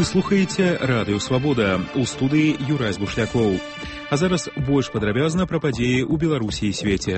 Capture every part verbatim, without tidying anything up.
Вы слухаеце Радыё Свабода, у студыі Юрай Бушлякоў. А зараз больш падрабязна пра падзеі ў Беларусі і свеце.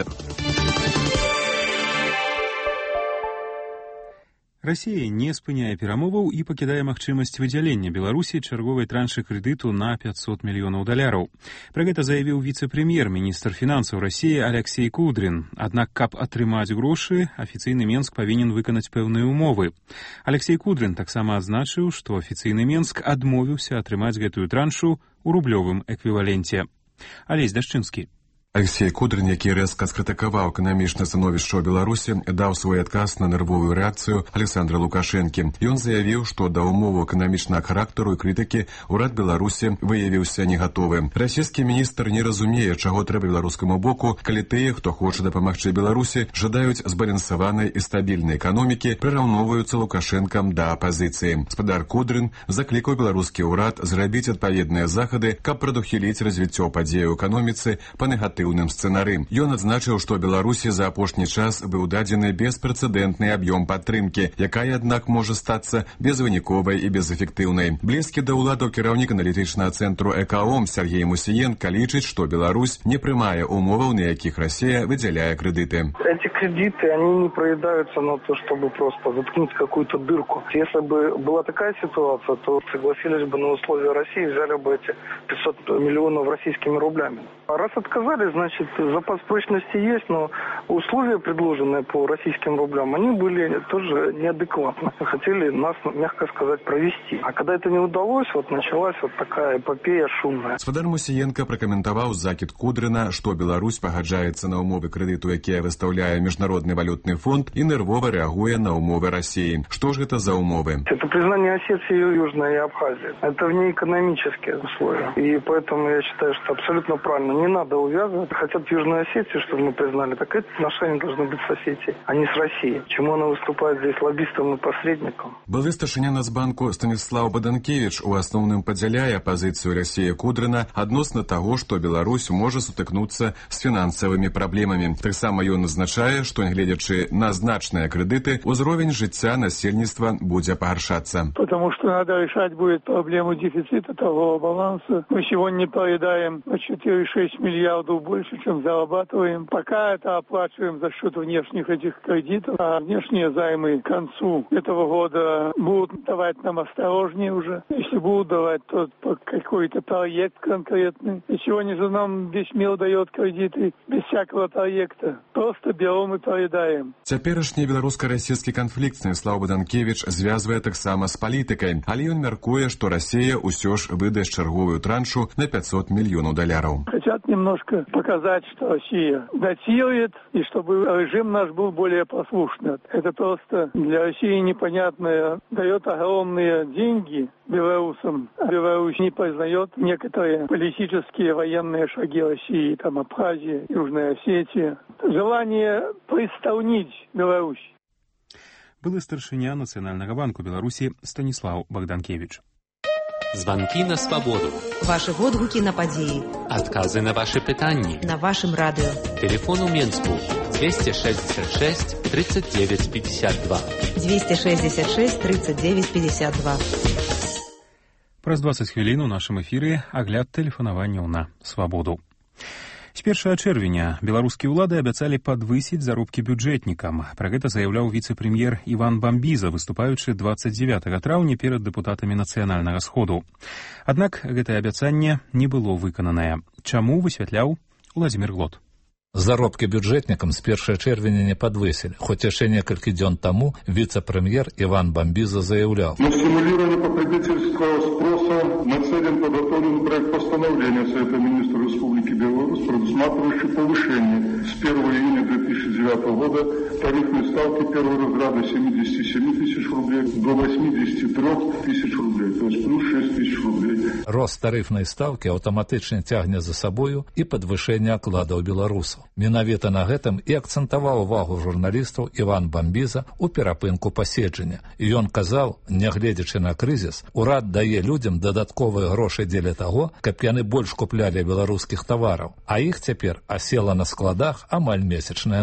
Расія не спыняе перамоваў і пакідае магчымасць выдзялення Беларусі чарговай траншы крэдыту на пятьсот мільёнаў даляраў. Пра гэта заявіў віцэ-прэм'ер, міністр фінансаў Расіі Алексей Кудрин. Аднак, каб атрымаць грошы, афіцыйны Менск павінен выканаць пэўныя умовы. Алексей Кудрин таксама адзначыў, што афіцыйны Менск адмовіўся атрымаць гэтую траншу ў рублёвым эквіваленце. Алесь Дашчынскі. Алексей Кудрин, які рэзка скрытыкаваў эканамічнае становішча ў Беларусі, даў свой адказ на нервовую рэакцыю Александра Лукашэнкі. Ён заявіў, што да умоваў эканамічнага характару і крытыкі ўрад Беларусі выявіўся не гатовы. Расійскі міністр не разумее, чаго трэба беларускаму боку, калі тыя, хто хоча дапамагчы Беларусі, жадаюць збалансаванай і стабільнай эканомікі, прыраўноўваюцца Лукашэнкам да апазіцыі. Спадар Кудрин заклікаў беларускі ўрад зрабіць адпаведныя захады, каб прадухіліць развіццё падзей у эканоміцы па негатыўным сцэнары. Ён адзначыў, што Беларусі за апошні час быў дадзены беспрэцэдэнтны аб'ём падтрымкі, якая, аднак, можа стацца безвыніковай і безэфектыўнай. Блізкі да ўладаў кіраўнік аналітычнага цэнтру ЭКОМ Сергей Мусіенко лічыць, што Беларусь не прымае умоваў, на якіх Россия выделяя кредиты. Эти кредиты, они не проедаются на то, чтобы просто заткнуть какую-то дырку. Если бы была такая ситуация, то согласились бы на условия России, взяли бы эти пятьсот миллионов российскими рублями. А раз отказали, значит, запас прочности есть, но условия, предложенные по российским рублям, они были тоже неадекватны. Хотели нас, мягко сказать, провести. А когда это не удалось, вот началась вот такая эпопея шумная. Спадар Мусіенко пракаментаваў закід Кудрина, што Беларусь пагаджаецца на умовы крэдыту, якія выстаўляе Міжнародны валютны фонд, і нервова рэагуе на умовы России. Что же это за умовы? Это признание Осетии, Южной и Абхазии. Это внеэкономические условия. И поэтому я считаю, что абсолютно правильно. Не надо увязывать. Хотят Южную Осетию, чтобы мы признали, так эти отношения должны быть с Осетией, а не с Россией. Чему она выступает здесь лоббистом и посредником? Былы старшыня Нацбанку Станіслаў Баданкевич у асноўным падзяляе пазіцыю Расіі Кудрина адносна таго, што Беларусь можа сутыкнуцца з фінансавымі праблемамі. Таксама ён азначае, што, нягледзячы на значныя крэдыты, узровень жыцця насельніцтва будзе пагаршацца. Потому что надо решать будет проблему дефицита торгового баланса. Мы сегодня проедаем на четыре и шесть миллиардов больше, чем зарабатываем. Пока это оплачиваем за счет внешних этих кредитов, а внешние займы к концу этого года будут давать нам осторожнее уже. Если будут давать, то по какой-то проект конкретный. И сегодня же нам весь мир дает кредиты без всякого проекта. Просто берем и проедаем. Цяперашні беларуска-расійскі канфлікт Станіслаў Баданкевич звязвае таксама з палітыкай, але ён мяркуе, што Расія ўсё ж выдасць чарговую траншу на пятьсот миллионов долларов. Хотят немножко показать, что Россия датирует, и чтобы режим наш был более послушным. Это просто для России непонятное. Дает огромные деньги белорусам. Беларусь не признает некоторые политические военные шаги России, там Абхазия, Южная Осетия. Желание пристаўніць Беларусь. Былы старшыня Нацыянальнага банку Беларусі Станіслаў Богданкевич. Звонки на свободу. Ваши водгуки на падзеі. Отказы на ваши пытанні. На вашем радио. Телефон у Менску двести шестьдесят шесть тридцать девять пятьдесят два. двести шестьдесят шесть тридцать девять пятьдесят два. Праз двадцать хвілін у нашым эфіры агляд тэлефанаванняў на свабоду. З першага чэрвеня беларускія ўлады абяцалі падвысіць заробкі бюджэтнікам. Пра гэта заяўляў віцэ-прэм'ер Іван Бамбіза, выступаючы двадцать девятого траўня перад дэпутатамі нацыянальнага сходу. Аднак гэтае абяцанне не было выкананае. Чаму, высвятляў Владзімір Глот. Заробкі бюджэтнікам з першага чэрвеня не падвысілі, хоць яшчэ некалькі дзён таму віцэ-прэм'ер Іван Бамбіза заяўляў. На стимулирование потребительского спроса нацелен подготовлен проект постановления Совета министров Республики Беларусь, предусматривающий повышение с первого июня две тысячи девятого года тарифной ставки первого разряда с семидесяти семи тысяч рублей до восьмидесяти трёх тысяч рублей, то есть плюс шесть тысяч рублей. Рост тарифнай стаўкі аўтаматычна цягне за сабою і падвышэнне акладаў беларусаў. Менавіта на гэтым і акцэнтаваў увагу журналістаў Іван Бамбіза ў перапынку паседжання. І ён казаў, нягледзячы на крызіс, урад дае людзям дадатковыя грошы дзеля таго, каб яны больш куплялі беларускіх тавараў, а іх цяпер асела на складах амаль месячная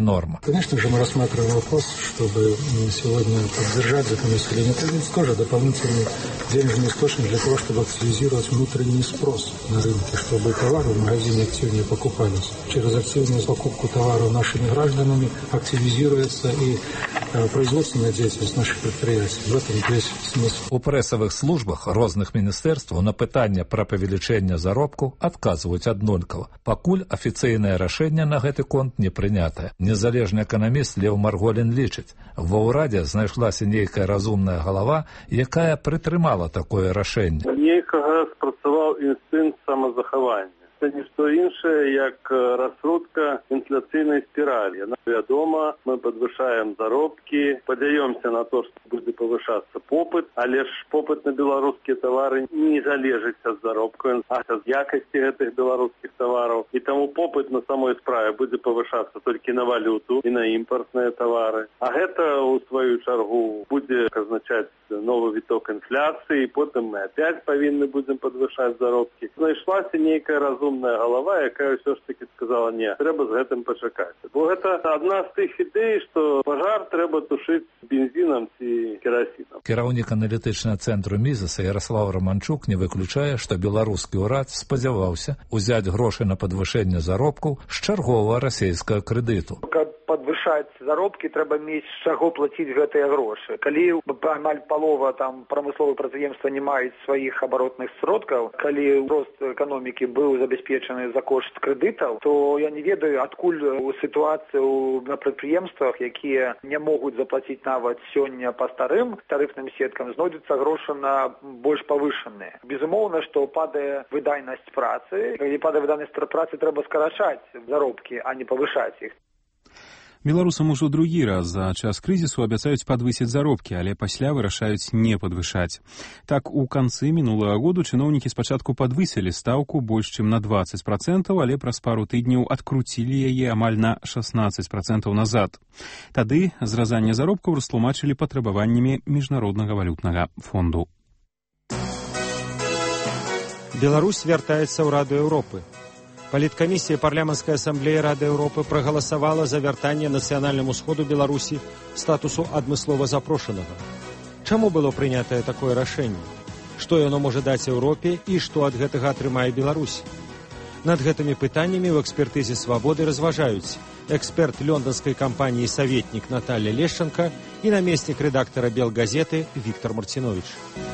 норма. Конечно же, мы рассматриваем вопрос, чтобы сегодня поддержать законоустановление. Это тоже дополнительный денежный источник для того, чтобы активизировать внутренний спрос на рынке, чтобы товары в магазине активнее покупались. Через активную покупку товаров нашими гражданами активизируется и производственная деятельность наших предприятий. В этом весь смысл. У прэсавых службах розных міністэрстваў на пытанне пра павелічэнне заробку адказваюць аднолькава. Пакуль афіцыйнае рашэнне на гэты конт не прынятае. Незалежны эканаміст Леў Марголін лічыць, ва ўрадзе знайшлася нейкая разумная галава, якая прытрымала такое рашэнне. Нейкага спрацаваў інстынкт самазахавання. Це не што іншае, як раскрутка інфляцыйнай спіралі. Вядома, мы падвышаем заробкі, падаёмся на то, што будзе павышацца попыт, але ж попыт на беларускія тавары не залежыць ад заробку, а ад якасці гэтых беларускіх тавараў. І таму попыт на самой справе будзе павышацца толькі на валюту і на імпартныя тавары. А гэта, у сваю чаргу, будзе азначаць новы віток інфляцыі, потым мы опять павінны будзем падвышаць заробкі. Знайшлася нейкая разумная галава, якая ўсё ж таки сказала, не, трэба з гэтым пачакаць. Бо гэта адна з тых ідэй, што пажар трэба тушыць бензінам ці керасінам. Кіраўнік аналітычнага цэнтру Мізаса Ярослав Романчук не выключае, што беларускі ўрад спадзяваўся ўзяць грошы на падвышэнне заробкаў з чарговага расійскага крэдыту. Каб падвышаць заробкі, трэба мець з чаго плаціць гэтыя грошы. Калі амаль палова там прамысловых прадпрыемстваў не маюць сваіх абаротных сродкаў, калі рост эканомікі быў забяспечаны за кошт крэдытаў, то я не ведаю, адкуль сітуацыю на прадпрыемствах, якія не могуць заплаціць нават сёння па старым тарыфным сеткам, знойдуцца грошы на больш павышаныя. Безумоўна, што падае выдайнасць працы, калі падае выдайнасць працы, трэба скарачаць заробкі, а не павышаць іх. Беларусам ужо другі раз за час крызісу абяцаюць падвысіць заробкі, але пасля вырашаюць не падвышаць. Так, у канцы мінулага году чыноўнікі спачатку падвысілі стаўку больш чым на дваццаць працэнтаў, але праз пару тыдняў адкруцілі яе амаль на шаснаццаць працэнтаў назад. Тады зразанне заробкаў растлумачылі патрабаваннямі Міжнароднага валютнага фонду. Беларусь вяртаецца ў Раду Еўропы. Паліткамісія парламенцкай асамблеі Рады Еўропы прагаласавала за вяртанне нацыянальнаму сходу Беларусі статусу адмыслова запрошанага. Чаму было прынятае такое рашэнне? Што яно можа даць Еўропе і што ад гэтага атрымае Беларусь? Над гэтымі пытаннямі ў экспертызе «Свабоды» разважаюць эксперт лёнданскай кампаніі «Саветнік» Наталья Лешченко і намеснік рэдактара «Белгазеты» Віктор Марціновіч.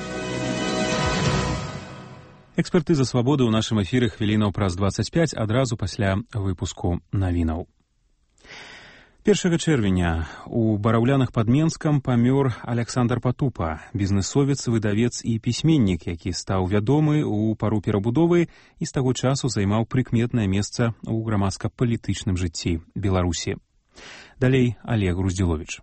Экспертыза «Свабоды» ў нашым эфіры хвілінаў праз дваццаць пяць адразу пасля выпуску навінаў. першага чэрвеня у Бараўлянах пад Менскам памёр Аляксандр Патупа, бізнэсовец, выдавец і пісьменнік, які стаў вядомы ў пару перабудовы і з таго часу займаў прыкметнае месца ў грамадска-палітычным жыцці Беларусі. Далей Олег Груздзіловіч.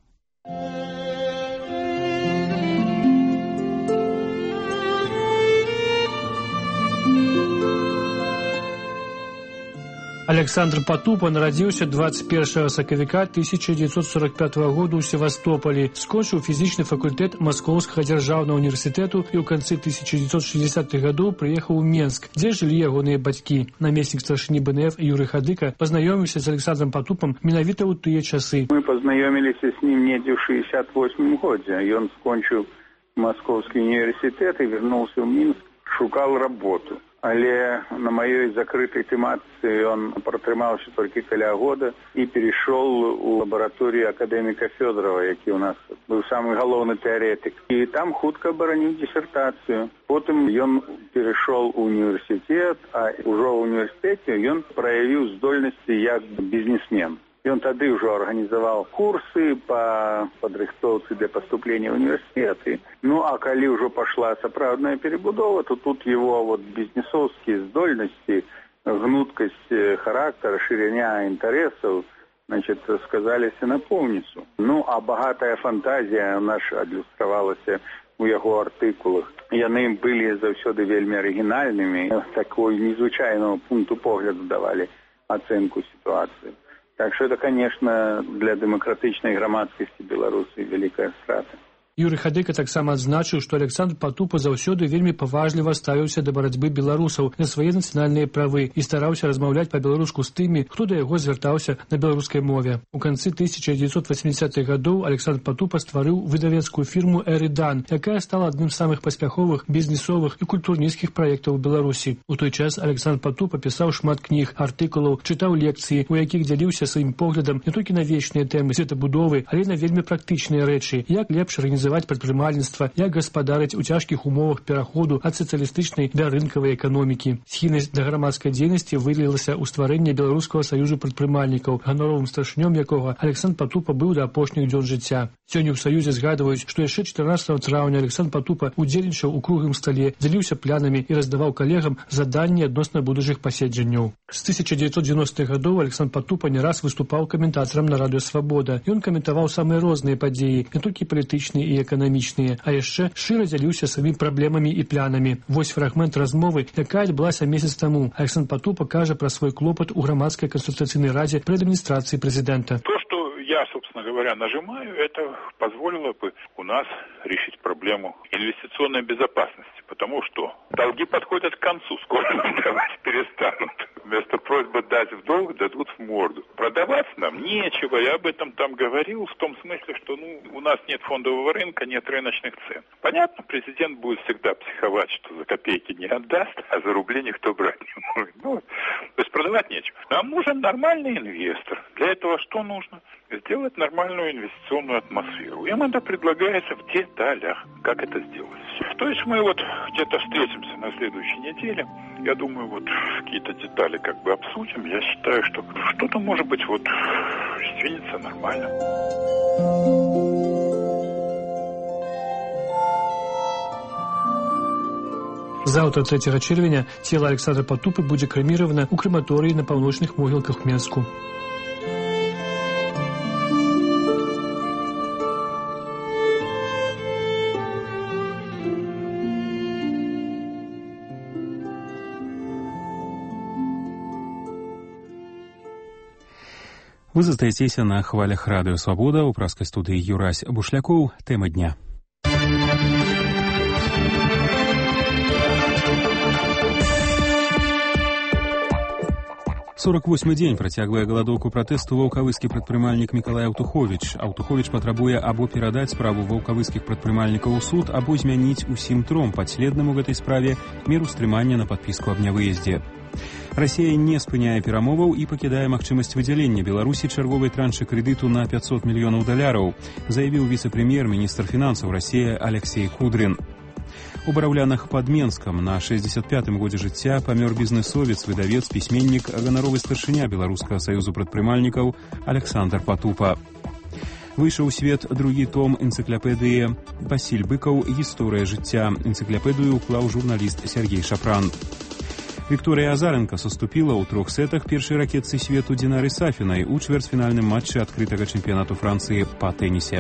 Александр Патупа нарадзіўся дваццаць першага сакавіка тысяча дзевяцьсот сорок пятага года ў Севастополі, скончыў фізічны факультэт Маскоўскага дзяржаўнага універсітэту і ў канцы тысяча дзевяцьсот шэсцідзесятых гадоў прыехаў у Менск, дзе жылі ягоныя бацькі. Намеснік старшыні БНФ Юрый Хадыка пазнаёміўся з Александром Патупам менавіта ў тыя часы. Мы пазнаёміліся з ним недзе ў шэсцьдзесят восьмым годзе. Ён скончыў Маскоўскі універсітэт і вярнуўся ў Мінск, шукаў работу. Але на маёй закрытай тэматыцы ён пратрымаўся толькі каля года і перайшоў у лабараторыю акадэміка Фёдорова, які ў нас быў самы галоўны тэарэтык. І там хутка абараніў дысертацыю. Потым ён перайшоў у універсітэт, а ўжо ў універсітэце ён праявіў здольнасці як бізнесмен. Ён тады ўжо арганізаваў курсы па падрыхтоўцы для паступлення ў універсітэты. Ну, а калі ўжо пашла сапраўдная перебудова, то тут его вот бізнесовскія здольнасці, гнуткасць характара, шырыня інтарэсаў, значит, сказаліся на поўніцу. Ну, а багатая фантазія наша адлюстравалася у яго артыкулах. Яны былі заўсёды вельмі арыгінальнымі, такой незвычайнага пункту погляду давалі ацэнку сітуацыі. Так что это, конечно, для демократичной громадскости Беларуси великая страта. Юрый Хадыка таксама адзначыў, што Александр Патупа заўсёды вельмі паважліва ставіўся да барацьбы беларусаў на свае нацыянальныя правы і стараўся размаўляць па-беларуску з тымі, хто да яго звяртаўся на беларускай мове. У канцы тысяча дзевяцьсот васьмідзясятых гадоў Александр Патупа стварыў выдавецкую фірму «Эридан», якая стала адным з самых паспяховых бізнесовых і культурніцкіх праектаў у Беларусі. У той час Александр Патупа пісаў шмат кніг, артыкулаў, чытаў лекцыі, у якіх дзяліўся сваім поглядам не толькі на вечныя тэмы светабудовы, але і на вельмі практычныя рэчы, як лепш арганізаваць прадпрымальніцтва, як гаспадарыць у цяжкіх умовах пераходу ад сацыялістычнай да рынкавай эканомікі. Схільнасць да грамадскай дзейнасці вылілася ў стварэнне Беларускага саюзу прадпрымальнікаў, ганоровым старшынём якога Александр Патупа быў да апошніх дзён жыцця. Сёння ў саюзе згадваюць, што яшчэ чатырнаццатага траўня Александр Патупа удзельнічаў у круглым стале, дзяліўся планамі і раздаваў калегам заданні адносна будучых паседжанняў. З тысяча дзевяцьсот дзевяностых гадоў Александр Патупа не раз выступаў каментатарам на радыё «Свабода». Ён каментаваў самыя розныя падзеі, не толькі палітычныя і эканамічныя, а яшчэ шчыра дзяліўся сваімі праблемамі і планамі. Вось фрагмент размовы, якая адбылася месяц таму. Александр Патупа кажа пра свой клопат у грамадскай консультацыйнай радзе пред адміністрацыяй прэзідэнта. То, что я, собственно говоря, нажимаю, это позволило бы у нас решить проблему инвестиционной безопасности, потому что долги подходят к концу, скоро нам давать перестанут. Вместо просьбы дать в долг, дадут в морду. Продавать нам нечего, я об этом там говорил, в том смысле, что ну, у нас нет фондового рынка, нет рыночных цен. Понятно, президент будет всегда психовать, что за копейки не отдаст, а за рубли никто брать не может. Ну, то есть продавать нечего. Нам нужен нормальный инвестор. Для этого что нужно? Сделать нормальную инвестиционную атмосферу. Им это предлагается в деталях, как это сделать. То есть мы вот где-то встретимся на следующей неделе. Я думаю, вот какие-то детали как бы обсудим. Я считаю, что что-то может быть вот сдвинется нормально. Заўтра трэцяга чэрвеня цела Александра Патупы будзе крэміравана ў крэматорыі на паўночных могілках Менску. Вы застаецеся на хвалях радыё «Свабода», у праскай студыі Юрась Бушлякоў. Тэма дня. сорок восьмы дзень працягвае галадоўку пратэсту ваўкавыскі прадпрымальнік Мікалай Аўтуховіч. Аўтуховіч патрабуе або перадаць справу ваўкавыскіх прадпрымальнікаў у суд, або змяніць усім тром падследным у гэтай справе меру стрымання на падпіску аб нявыездзе. Расія не спыняе перамоваў і пакідае магчымасць выдзялення Беларусі чарговай траншы крэдыту на пятьсот мільёнаў даляраў, заявіў віцэ-прэм'ер, міністр фінансаў Расіі Алексей Кудрин. У Бараўлянах пад Менскам на шэсцьдзесят пятым годзе жыцця памёр бізнэсовец, выдавец, пісьменнік, ганаровы старшыня Беларускага саюзу прадпрымальнікаў Александр Патупа. Выйшаў у свет другі том энцыклапедыі Васіль Быкаў «Гісторыя жыцця». Энцыклапедыю ўклаў журналіст Сергей Шапран. Вікторія Азаренка саступіла ў трох сетах першай ракетцы свету Динары Сафінай у чвэрцьфінальным матчы адкрытага чэмпіянату Францыі па тэнісе.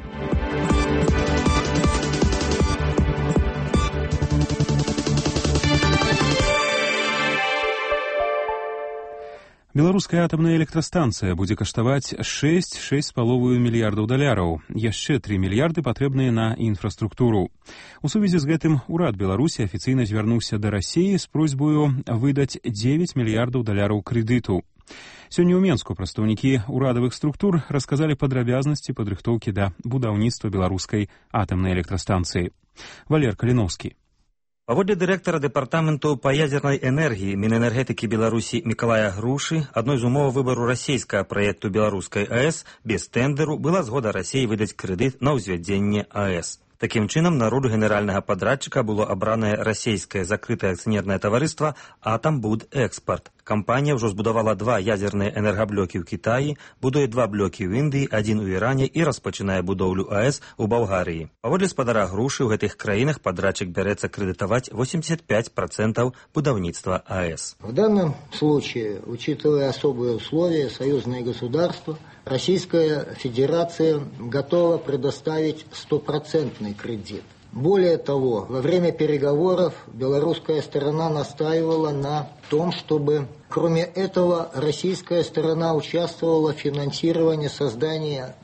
Беларуская атамная электрастанцыя будзе каштаваць шэсць шэсць з паловаю мільярдаў даляраў. Яшчэ тры мільярды патрэбныя на інфраструктуру. У сувязі з гэтым урад Беларусі афіцыйна звярнуўся да Расіі з просьбаю выдаць дзевяць мільярдаў даляраў крэдыту. Сёння ў Менску прадстаўнікі урадавых структур расказалі падрабязнасці падрыхтоўкі да будаўніцтва беларускай атамнай электрастанцыі. Валер Каліноўскі. Паводле дырэктара дэпартаменту па ядзернай энергіі Мінэнергетыкі Беларусі Мікалая Грушы, адной з умоў выбару расійскага праекту беларускай АЭС без тэндэру была згода Расіі выдаць крэдыт на ўзвядзенне АЭС. Такім чынам, на ролю генеральнага падрадчыка было абранае расійскае закрытае акцыянернае таварыства «Атамбудэкспарт». Кампанія ўжо збудавала два ядзерныя энергаблокі ў Кітаі, будуе два блокі ў Індыі, адзін у Іране і распачынае будоўлю АЭС у Балгарыі. Паводле спадара Грушы, ў гэтых краінах падрадчык бярэцца крэдытаваць восемьдесят пять процентов будаўніцтва АЭС. В данном случае, учитывая особые условия, союзное государство, Российская Федерация готова предоставить стопроцентный кредит. Более того, во время переговоров белорусская сторона настаивала на том, чтобы, кроме этого, российская сторона участвовала в финансировании создания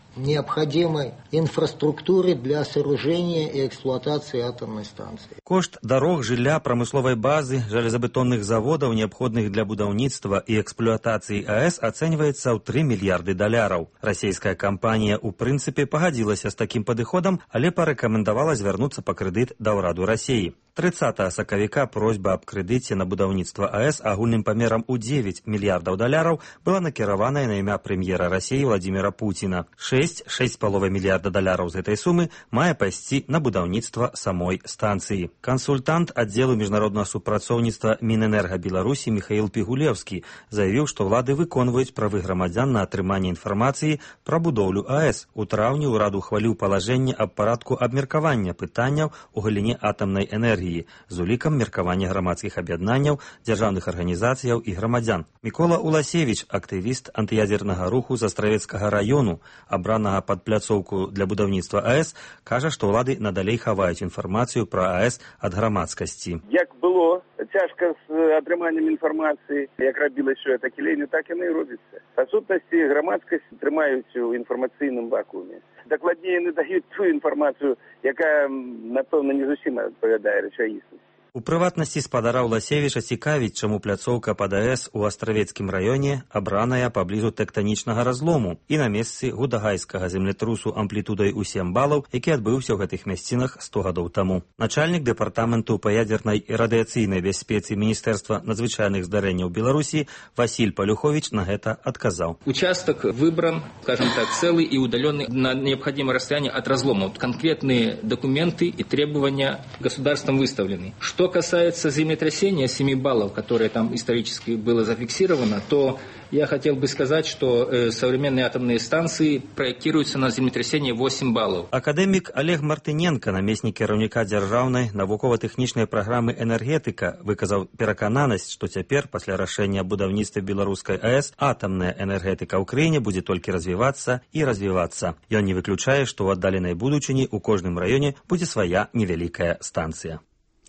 необходимой инфраструктуры для сооружения и эксплуатации атомной станции. Кошт дорог, жылля, промысловой базы, железобетонных заводов, необходных для будаўніцтва и эксплуатации АЭС, оценивается в три миллиарда долларов. Российская компания, у принципе, погодилась с таким подходом, але порекомендовала звернуться по кредит до ўраду России. тридцатого сакавіка просьба об кредите на будаўніцтва АЭС агульным памерам у девять миллиардов долларов была накіраваная на імя премьера России Владимира Путина. шесть шесть с половиной миллиарда долларов з этой суммы мае пайсці на будаўніцтва самой станции. Консультант отделу международного супрацоўніцтва Минэнерго Беларуси Михаил Пигулевский заявил, что влады выконваюць правы грамадзян на атрыманне информации про будоўлю АЭС. У траўні ўрад ухваліў палажэнне аб парадку абмеркавання пытанняў у галіне атамнай энергии з улікам меркавання грамадскіх аб'яднанняў, дзяржаўных арганізацыяў і грамадзян. Мікола Уласевич, актывіст антыядзернага руху з Астравецкага району, абранага пад пляцоўку для будаўніцтва АЭС, кажа, што ўлады надалей хаваюць інфармацыю пра АЭС ад грамадскасці. Як было цяжка з атрыманнем інфармацыі, як рабілася сёлета кілейню, так яны і робіцца. Па сутнасці грамадскасць трымаюць у інфармацыйным вакууме. Дакладней, яны даюць ту інфармацыю, якая, напэўна, не зусім адпавядае рэчаіснасці. У прыватнасці спадара Уласевіча цікавіць, чаму пляцоўка пад АЭС у Астравецкім раёне абраная паблізу тэктанічнага разлому і на месцы гудагайскага землетрусу амплітудай у сем балаў, які адбыўся ў гэтых мясцінах сто гадоў таму. Начальнік дэпартаменту па ядзернай і радыяцыйнай бяспецы Міністэрства надзвычайных здарэнняў Беларусі Васіль Палюхович на гэта адказаў. Участок выбран, скажем так, целый и удаленный на необходимое расстояние от разлома. Конкретные документы и требования государством выставлены. Что касается землетрясения семи баллов, которое там исторически было зафиксировано, то я хотел бы сказать, что э, современные атомные станции проектируются на землетрясение восемь баллов. Академик Олег Мартыненко, намеснік кіраўніка дзяржаўнай навукова-тэхнічнай праграмы «Энергетика», выказаў перакананасць, што цяпер, пасля рашэння аб будаўніцтве беларускай АЭС, атамная энергетика ў краіне будзе толькі развівацца і развівацца. Ён не выключае, што ў аддаленай будучыні ў кожным раёне будзе свая невялікая станцыя.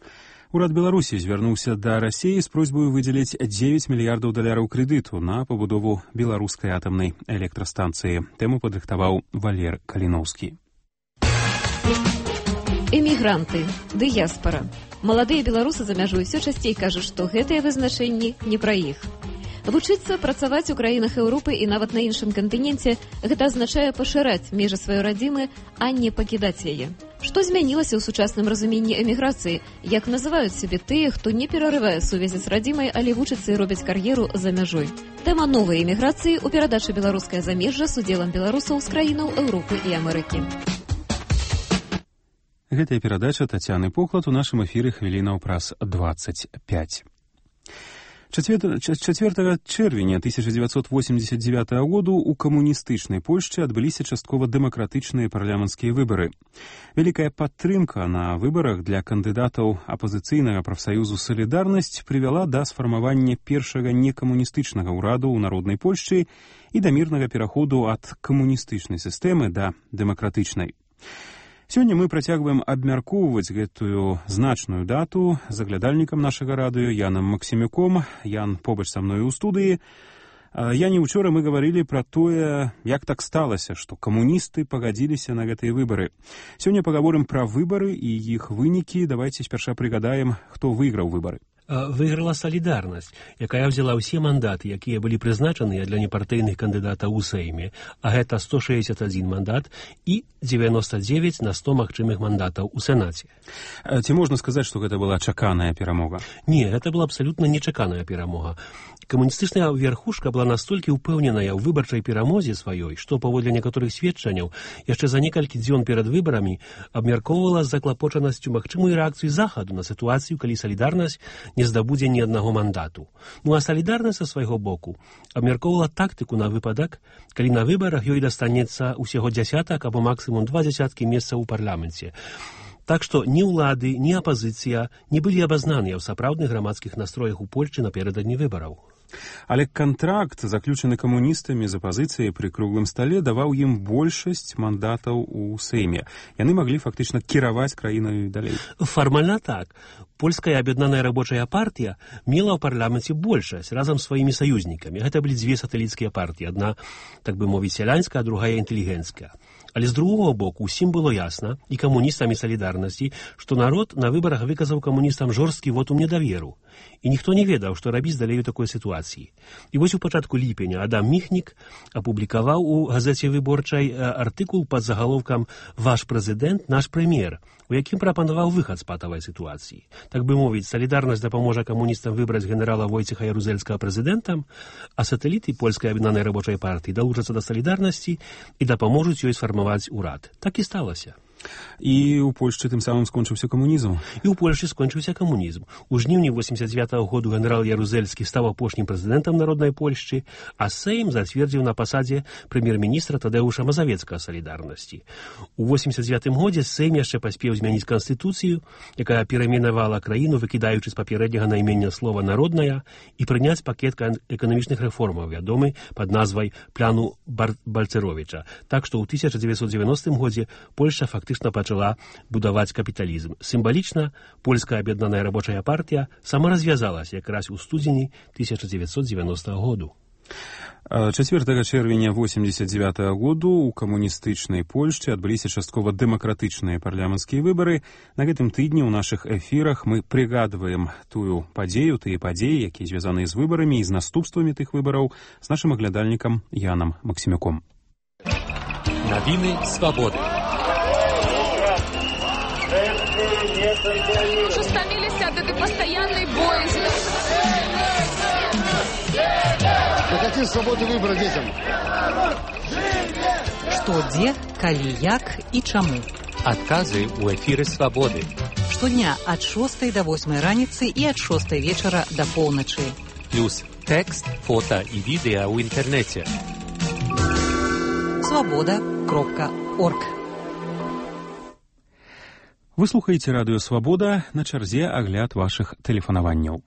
Урад Беларусі звярнуўся да Расіі з просьбаю выдзеліць дзевяць мільярдаў даляраў крэдыту на пабудову беларускай атамнай электрастанцыі. Тэму падрыхтаваў Валер Каліноўскі. Эмігранты, дыяспара. Маладыя беларусы за мяжой ўсё часцей кажуць, што гэтыя вызначэнні не пра іх. Вучыцца, працаваць у краінах Еўропы і нават на іншым кантыненце – гэта азначае пашыраць межы сваёй радзімы, а не пакідаць яе. Што змянілася ў сучасным разуменні эміграцыі? Як называюць сябе тыя, хто не перарывае сувязі з радзімай, але вучыцца і робяць кар'еру за мяжой? Тэма новай эміграцыі ў перадачы «Беларускае замежжа» з удзелам беларусаў з краінаў Еўропы і Амерыкі. Гэтая перадача Тацяны Поклад у нашым эфіры хвілінаў праз двадцать пять. чацвёртага чэрвеня тысяча дзевяцьсот восемьдесят девятого году у камуністычнай Польшчы адбыліся часткова дэмакратычныя парламенцкія выбары. Вялікая падтрымка на выбарах для кандыдатаў апазіцыйнага прафсаюзу «Салідарнасць» прывяла да сфармавання першага некамуністычнага ўраду ў народнай Польшчы і да мірнага пераходу ад камуністычнай сістэмы да дэмакратычнай. Сёння мы працягваем абмяркоўваць гэтую значную дату з заглядальнікам нашага радыё Янам Максімюком. Ян побач са мною ў студыі. Яне, учора мы гаварылі пра тое, як так сталася, што камуністы пагадзіліся на гэтыя выбары. Сёння пагаворым пра выбары і іх вынікі. Давайце спярша прыгадаем, хто выйграў выбары. Выйграла «Салідарнасць», якая ўзяла ўсе мандаты, якія былі прызначаныя для непартыйных кандыдатаў у Сейме, а гэта сто шэсцьдзесят адзін мандат і дзевяносто девять на сто магчымых мандатаў у Сенаце. Ці можна сказаць, што гэта была чаканая перамога? Не, гэта была абсалютна нечаканая перамога. Камуністычная верхушка была настолькі ўпэўненая ў выбарчай перамозе сваёй, што, паводле некаторых сведчанняў, яшчэ за некалькі дзён перад выбарамі абмяркоўвала з заклапочанасцю магчымую рэакцыю Захаду на сітуацыю, калі «Салідарнасць» не здабудзе ні аднаго мандату. Ну а «Салідарнасць» са свайго боку абмяркоўвала тактыку на выпадак, калі на выбарах ёй дастанецца ўсяго дзясятак або максімум два дзясяткі месцаў у парламенце. Так што ні ўлады, ні апазіцыя не былі абазнаныя ў сапраўдных грамадскіх настроях у Польшчы напярэдадні выбараў. Але кантракт, заключаны камуністамі з апазіцыяй пры круглым стале, даваў ім большасць мандатаў у Сейме. Яны маглі фактычна кіраваць краінай далей. Фармальна так. Польская аб'яднаная рабочая партія мела ў парламенце большасць разам з сваімі саюзнікамі. Гэта былі дзве сатэліцкія партыі. Адна, так бы мовіць, сялянская, а другая інтэлігенцкая. Але з другого боку усім было ясна, і камуністам, і салідарнасці, што народ на выбарах выказаў камуністам жорсткі вотум недаверу. І ніхто не ведаў, што рабіць далей у такой сітуацыі. І вось у пачатку ліпеня Адам Міхнік апублікаваў у газеце «Выборчай» артыкул пад загалоўкам «Ваш прэзідэнт, наш прэм'ер», у якім прапанаваў выхад з патавай сітуацыі. Так бы мовіць, салідарнасць дапаможа камуністам выбраць генерала Войцеха Ярузельскага прэзідэнтам, а сатэліты польскай аб'яднанай рабочай партыі далучацца да салідарнасці і дапаможуць ёй сфармаваць урад. Так і сталася. І ў Польшчы тым самым скончыўся камунізм. І ў Польшчы скончыўся камунізм. У жніўні восемьдесят девятого году генерал Ярузельскі стаў апошнім прэзідэнтам народнай Польшчы, а Сейм зацвердзіў на пасадзе прэм'ер-міністра Тадэуша Мазавецкага салідарнасці. У восемьдесят девятым годзе Сейм яшчэ паспеў змяніць канстытуцыю, якая перайменавала краіну, выкідаючы з папярэдняга наймення слова «народная», і прыняць пакет эканамічных рэформаў, вядомы пад назвай «Пляну Бальцеровіча». Так што ў тысяча дзевяцьсот дзевяностым годзе Польшча фактычна пачала будаваць капіталізм. Сімвалічна польская аб'яднаная рабочая партія сама развязалася якраз у студзені тысяча дзевяцьсот дзевяностага году. чацвёртага чэрвеня восемьдесят девятого году у камуністычнай Польшчы адбыліся часткова дэмакратычныя парламенцкія выбары. На гэтым тыдні ў нашых эфірах мы прыгадваем тую падзею, тыя падзеі, якія звязаныя з выбарамі і з наступствамі тых выбараў, з нашым аглядальнікам Янам Максімюком. Навіны свабоды. Уже стомились от этой постоянной боязни. Мы хотим свободы выбора детям. Што, дзе, калі, як і чаму. Адказы ў эфіры свабоды. Штодня ад шостай да восьмай раніцы і ад шостай вечара да поўначы. Плюс тэкст, фота і відэа ў інтэрнэце. свобода кропка орг. Вы слухаеце радыё «Свабода», на чарзе агляд вашых тэлефанаванняў.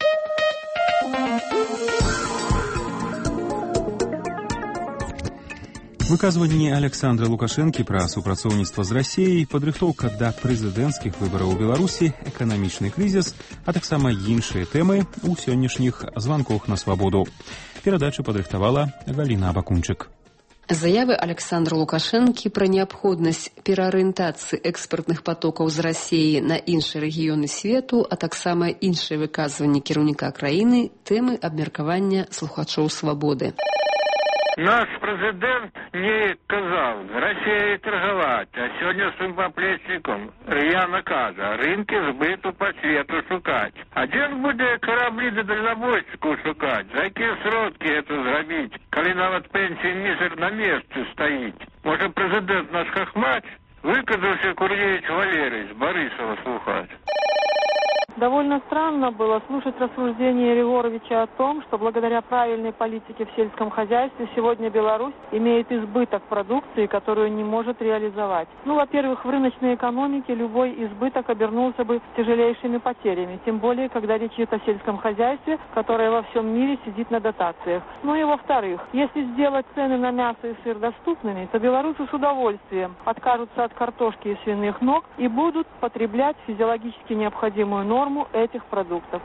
Выказванні Александра Лукашэнкі пра супрацоўніцтва з Расіяй, падрыхтоўка да прэзідэнцкіх выбараў у Беларусі, эканамічны крызіс, а таксама іншыя тэмы ў сённяшніх званках на свабоду. Перадачу падрыхтавала Галіна Абакунчык. Заявы Александра Лукашэнкі пра неабходнасць пераарыентацыі экспартных потокаў з Расіі на іншыя рэгіёны свету, а таксама іншыя выказванні кіраўніка краіны, тэмы абмеркавання слухачоў свабоды. Наш прэзідэнт не казаў Расіяй таргаваць, а сёння сваім паплечнікам р'яна кажа рынкі збыту па свету шукаць. А дзе будзе караблі для дальнабойшчыкаў шукаць? За якія сродкі гэта зрабіць, калі нават пенсія мізер на месцы стаіць? Можа прэзідэнт наш хахмач? Выказаўся Курневич Валерий з Борисова слухаць. Довольно странно было слушать рассуждения Егоровича о том, что благодаря правильной политике в сельском хозяйстве сегодня Беларусь имеет избыток продукции, которую не может реализовать. Ну, во-первых, в рыночной экономике любой избыток обернулся бы тяжелейшими потерями, тем более, когда речь идет о сельском хозяйстве, которое во всем мире сидит на дотациях. Ну и во-вторых, если сделать цены на мясо и сыр доступными, то белорусы с удовольствием откажутся от картошки и свиных ног и будут потреблять физиологически необходимую норму этих продуктов.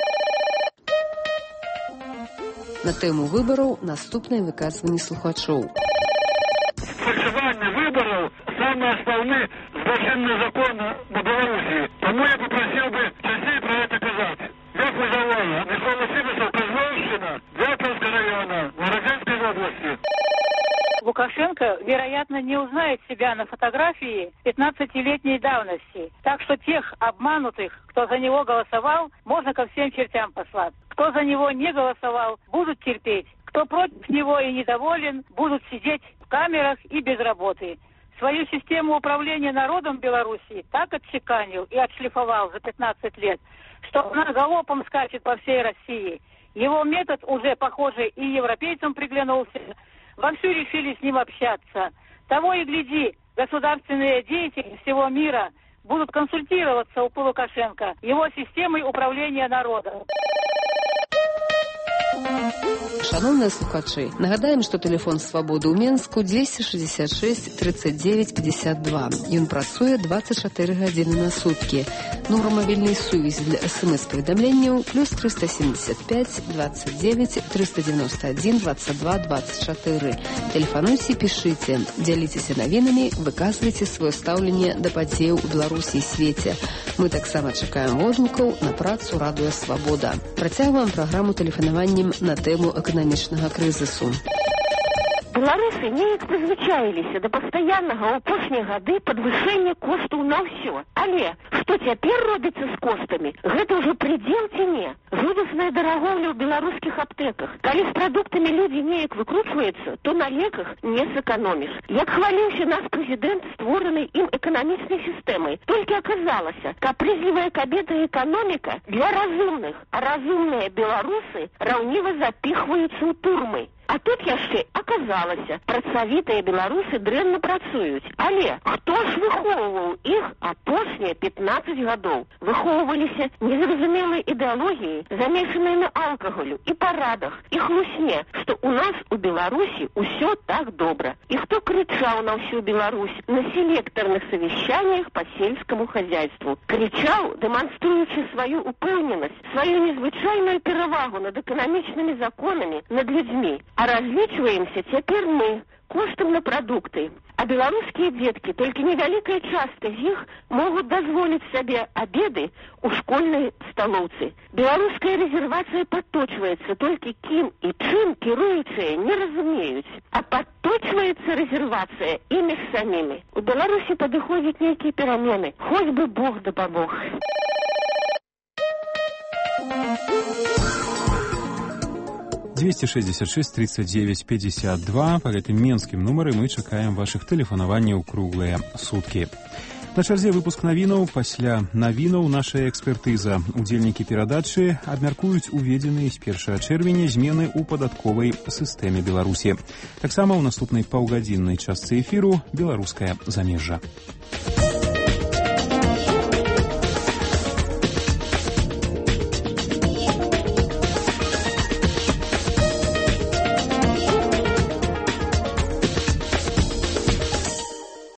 На тэму выбараў наступнае выказванне слухачоў. Фальшивание выборов – самый основный злочинный закон на Беларуси. Тому я попросил бы частей про это казать. Я Пожалуйста, Михаил Васильевич, Козловщина, Дятловского района, Воронежской области. Лукашенко, вероятно, не узнает себя на фотографии пятнадцатилетней давности. Так что тех обманутых, кто за него голосовал, можно ко всем чертям послать. Кто за него не голосовал, будут терпеть. Кто против него и недоволен, будут сидеть в камерах и без работы. Свою систему управления народом Беларуси так отчеканил и отшлифовал за пятнадцать лет, что она галопом скачет по всей России. Его метод уже, похоже, и европейцам приглянулся. Вовсю решили с ним общаться. Того и гляди, государственные деятели всего мира будут консультироваться у Лукашенко его системой управления народом. Шановныя слухачы, нагадаем, што тэлефон свабоды ў Менску двести шестьдесят шесть тридцать девять пятьдесят два. Ён працуе двадцать четыре гадзіны на суткі. Нумар мабільнай сувязі для смс-паведамленняў плюс триста семьдесят пять двадцать девять триста девяносто один двадцать два двадцать четыре. Тэлефануйце, пішыце, дзяліцеся навінамі, выказвайце сваё стаўленне да падзеяў у Беларусі і свеце. Мы таксама чакаем водгукаў на працу радыё Свабода. Працягваем праграму тэлефанаваннем на тэму эканамічнага крызісу. Беларусы неяк прызвычаіліся да пастаяннага ў апошнія гады падвышэння коштаў на ўсё. Але што цяпер робіцца з коштамі? Гэта ўжо прыдзел ці не? Жудасная дарагоўля ў беларускіх аптэках. Калі з прадуктамі людзі неяк выкручваюцца, то на леках не сэканоміш. Як хваліўся наш прэзідэнт створанай ім эканамічнай сістэмай, толькі аказалася, капрызлівая кабета эканоміка для разумных, а разумныя беларусы раўніва запіхваюцца ў турмы. А тут яшчэ аказалася, працавітыя беларусы дрэнна працуюць. Але хто ж выхоўваў іх апошнія пятнадцать гадоў? Выхоўваліся незразумелай ідэалогіяй, замешанай на алкаголю і парадах, і хлусне, што ў нас у Беларусі ўсё так добра. І хто крычаў на ўсю Беларусь на селектарных совещаниях по сельскому хозяйству? Крычаў, дэманструючы сваю упэўненасць, сваю незвычайную перавагу над эканамічнымі законамі над людзьмі. А разлічваемся цяпер мы коштам на прадукты. А беларускія дзеткі, толькі невялікая частка з іх могуць дазволіць сабе абеды ў школьнай сталоўцы. Беларуская рэзервацыя падточваецца, толькі кім і чым кіруючыя не разумеюць. А падточваецца рэзервацыя імі самімі. У Беларусі падыходзяць нейкія перамены. Хоць бы Бог дапамог. двести шестьдесят шесть тридцать девять пятьдесят два. По гэтым менскім нумары мы чакаем вашых тэлефанаванняў круглыя суткі. На чарзе выпуск навінаў. Пасля навінаў нашая экспертыза. Удзельнікі перадачы абмяркуюць уведзеныя з першага чэрвеня змены ў падатковай сістэме Беларусі. Таксама ў наступнай паўгадзіннай частцы эфіру беларускае замежжа.